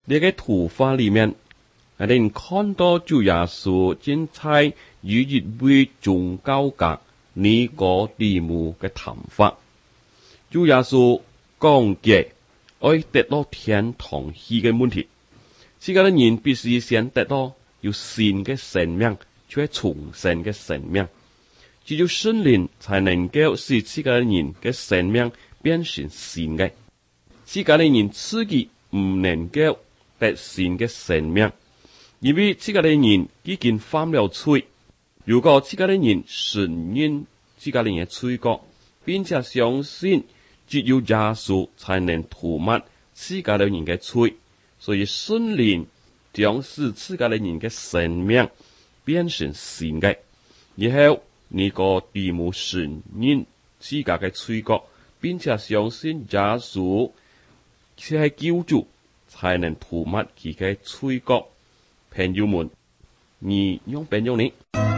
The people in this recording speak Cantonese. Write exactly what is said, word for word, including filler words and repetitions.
呢個圖畫裏面，我哋看到主耶穌正在與一位宗教家尼哥底母嘅談話。主耶穌講嘅愛得到天堂去嘅問題，世界嘅人必須先得到有新嘅生命，就係重生嘅生命。只有聖靈才能夠使世界嘅人嘅生命變成新嘅。世界嘅人自己唔能夠得新嘅生命，因為世界嘅人已經犯了罪。如果世界嘅人承認世界嘅人嘅罪過，並且相信只有耶穌才能塗抹世界嘅人嘅罪，所以聖靈將使世界嘅人嘅生命變成新嘅。然後尼哥底母承認世界嘅罪過，並且相信耶穌係救主，才能塗抹佢嘅罪過。朋友們，你用邊種呢？